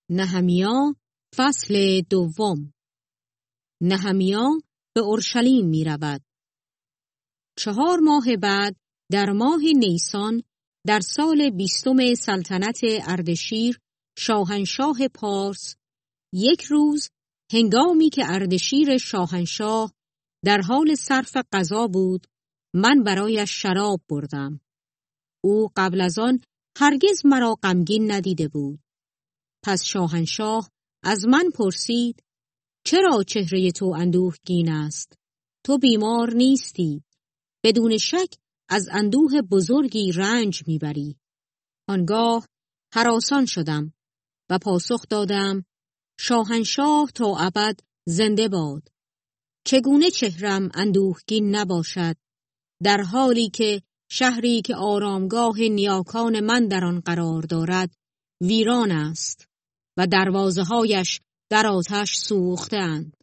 نهمیا فصل دوم. نهمیا به اورشلیم می رود. 4 ماه بعد در ماه نیسان در سال 20 سلطنت اردشیر شاهنشاه پارس، یک روز هنگامی که اردشیر شاهنشاه در حال صرف غذا بود، من برایش شراب بردم. او قبل از آن هرگز مرا غمگین ندیده بود. پس شاهنشاه از من پرسید: چرا چهره تو اندوهگین است؟ تو بیمار نیستی. بدون شک از اندوه بزرگی رنج میبری. آنگاه هراسان شدم و پاسخ دادم: شاهنشاه تا ابد زنده باد. چگونه چهرم اندوهگین نباشد، در حالی که شهری که آرامگاه نیاکان من در آن قرار دارد ویران است و دروازه‌هایش در آتش سوخته‌اند.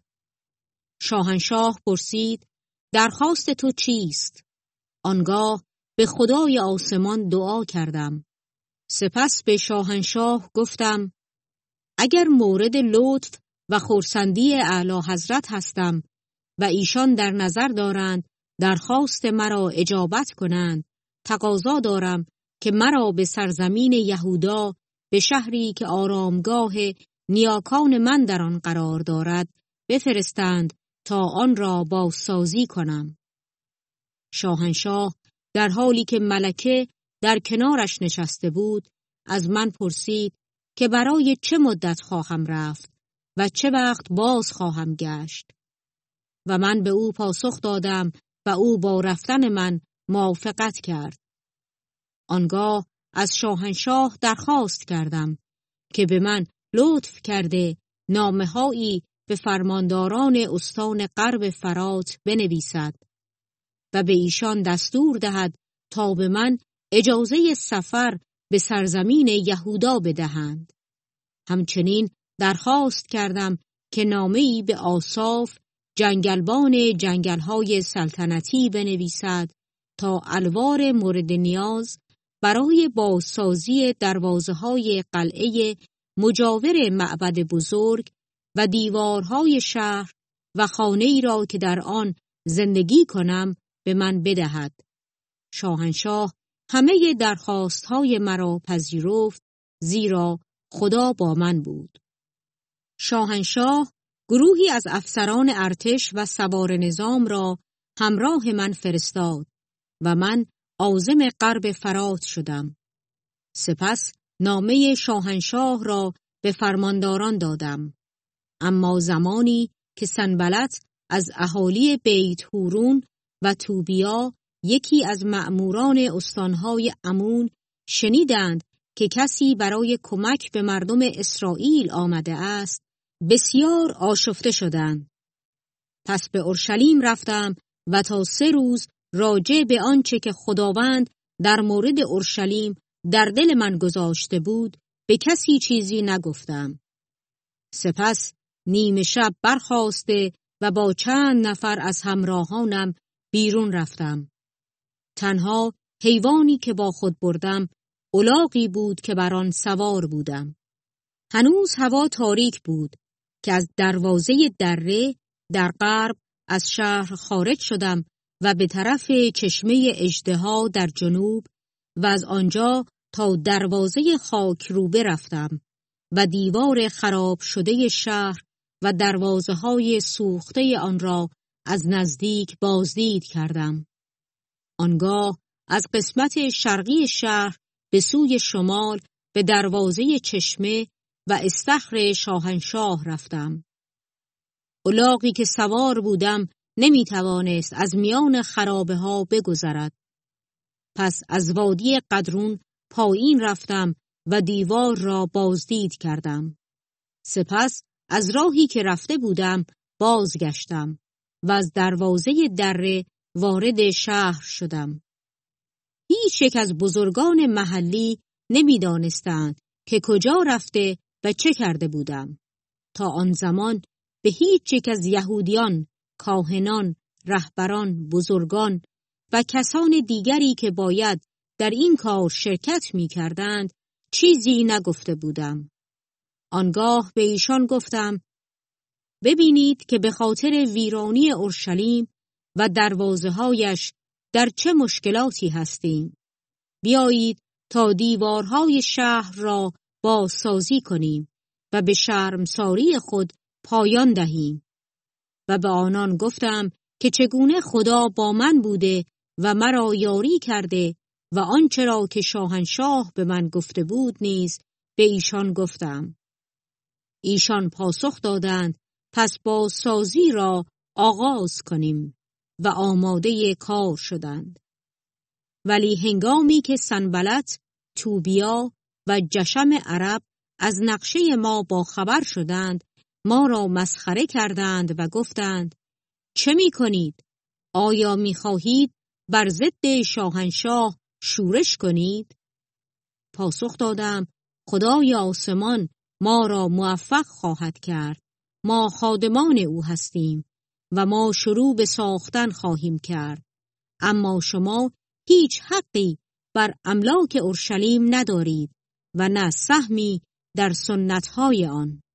شاهنشاه پرسید: درخواست تو چیست؟ آنگاه به خدای آسمان دعا کردم. سپس به شاهنشاه گفتم: اگر مورد لطف و خرسندی اعلی حضرت هستم و ایشان در نظر دارند درخواست مرا اجابت کنند، تقاضا دارم که مرا به سرزمین یهودا، به شهری که آرامگاه نیاکان من در آن قرار دارد، بفرستند تا آن را بازسازی کنم. شاهنشاه در حالی که ملکه در کنارش نشسته بود از من پرسید که برای چه مدت خواهم رفت و چه وقت باز خواهم گشت. و من به او پاسخ دادم و او با رفتن من موافقت کرد. آنگاه از شاهنشاه درخواست کردم که به من لطف کرده نامه‌هایی به فرمانداران استان غرب فرات بنویسد و به ایشان دستور دهد تا به من اجازه سفر به سرزمین یهودا بدهند. همچنین درخواست کردم که نامه‌ای به آصاف، جنگلبان جنگل‌های سلطنتی بنویسد تا الوار مورد نیاز برای بازسازی دروازه‌های قلعه مجاور معبد بزرگ و دیوارهای شهر و خانه‌ای را که در آن زندگی کنم به من بدهد. شاهنشاه همه درخواست‌های مرا پذیرفت، زیرا خدا با من بود. شاهنشاه گروهی از افسران ارتش و سوار نظام را همراه من فرستاد و من عازم غرب فرات شدم. سپس نامه شاهنشاه را به فرمانداران دادم. اما زمانی که سنبلت از اهالی بیت هورون و توبیا، یکی از مأموران استانهای امون، شنیدند که کسی برای کمک به مردم اسرائیل آمده است، بسیار آشفته شدند. پس به اورشلیم رفتم و تا 3 روز راجع به آنچه که خداوند در مورد اورشلیم در دل من گذاشته بود به کسی چیزی نگفتم. سپس نیمه شب برخاسته و با چند نفر از همراهانم بیرون رفتم. تنها حیوانی که با خود بردم الاغی بود که بر آن سوار بودم. هنوز هوا تاریک بود که از دروازه دره در غرب از شهر خارج شدم و به طرف چشمه اژدها در جنوب و از آنجا تا دروازه خاکروبه رفتم و دیوار خراب شده شهر و دروازه‌های سوخته آن را از نزدیک بازدید کردم. آنگاه از قسمت شرقی شهر به سوی شمال به دروازه چشمه و استخر شاهنشاه رفتم. الاغی که سوار بودم نمی توانست از میان خرابه ها بگذرد. پس از وادی قدرون پایین رفتم و دیوار را بازدید کردم. سپس از راهی که رفته بودم بازگشتم و از دروازه دره وارد شهر شدم. هیچ یک از بزرگان محلی نمی دانستند که کجا رفته و چه کرده بودم. تا آن زمان به هیچ یک از یهودیان، کاهنان، رهبران، بزرگان و کسان دیگری که باید در این کار شرکت می کردند چیزی نگفته بودم. آنگاه به ایشان گفتم ببینید که به خاطر ویرانی اورشلیم و دروازه‌هایش در چه مشکلاتی هستیم. بیایید تا دیوارهای شهر را بازسازی کنیم و به شرمساری خود پایان دهیم. و به آنان گفتم که چگونه خدا با من بوده و مرا یاری کرده و آنچه را که شاهنشاه به من گفته بود نیز به ایشان گفتم. ایشان پاسخ دادند پس بازسازی را آغاز کنیم و آماده کار شدند. ولی هنگامی که سنبلت، توبیا و جشم عرب از نقشه ما با خبر شدند، ما را مسخره کردند و گفتند چه می کنید؟ آیا می خواهید بر ضد شاهنشاه شورش کنید؟ پاسخ دادم خدای آسمان ما را موفق خواهد کرد. ما خادمان او هستیم و ما شروع به ساختن خواهیم کرد. اما شما هیچ حقی بر املاک اورشلیم ندارید و نه سهمی در سنت‌های آن.